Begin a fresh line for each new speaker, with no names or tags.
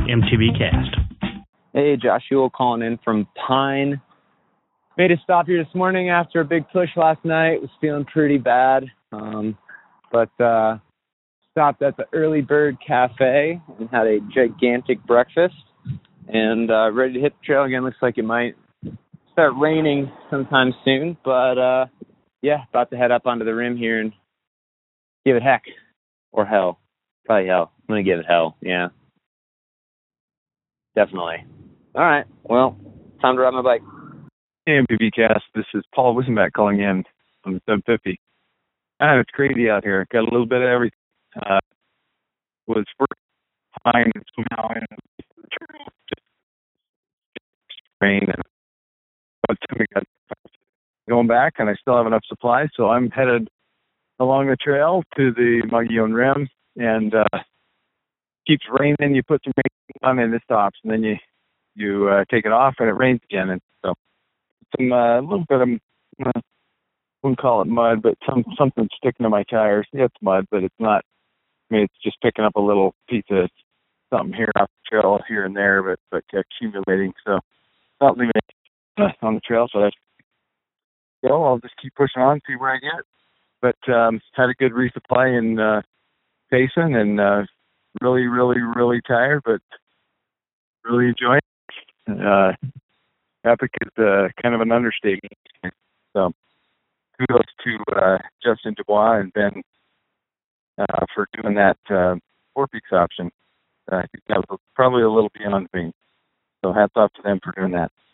MTB Cast.
Hey, Josh Ewell calling in from Pine. Made a stop here this morning after a big push last night. Was feeling pretty bad, but stopped at the Early Bird Cafe and had a gigantic breakfast. And ready to hit the trail again. Looks like it might start raining sometime soon, but yeah, about to head up onto the rim here and give it heck or hell. Probably hell. I'm gonna give it hell. Yeah, definitely. All right. Well, time to ride my bike.
Hey, MPV Cast. This is Paul Wissenbach calling in from the 750. It's crazy out here. Got a little bit of everything. Was first fine somehow in the trail, just rain, and by the time we got going back, and I still have enough supplies, so I'm headed along the trail to the Mogollon Rim, and keeps raining. You put some rain on, and it stops, and then you take it off, and it rains again, and so some a little bit of wouldn't call it mud, but something sticking to my tires. Yeah, it's mud, but it's not. I mean, it's just picking up a little piece of something here off the trail here and there, but accumulating. So not leaving it on the trail. So that's I'll just keep pushing on, see where I get. But had a good resupply in Payson, and really, really, really tired, but really enjoying it. Epic is kind of an understatement. So kudos to Justin Dubois and Ben for doing that Four Peaks option. I think that was probably a little beyond me. So hats off to them for doing that.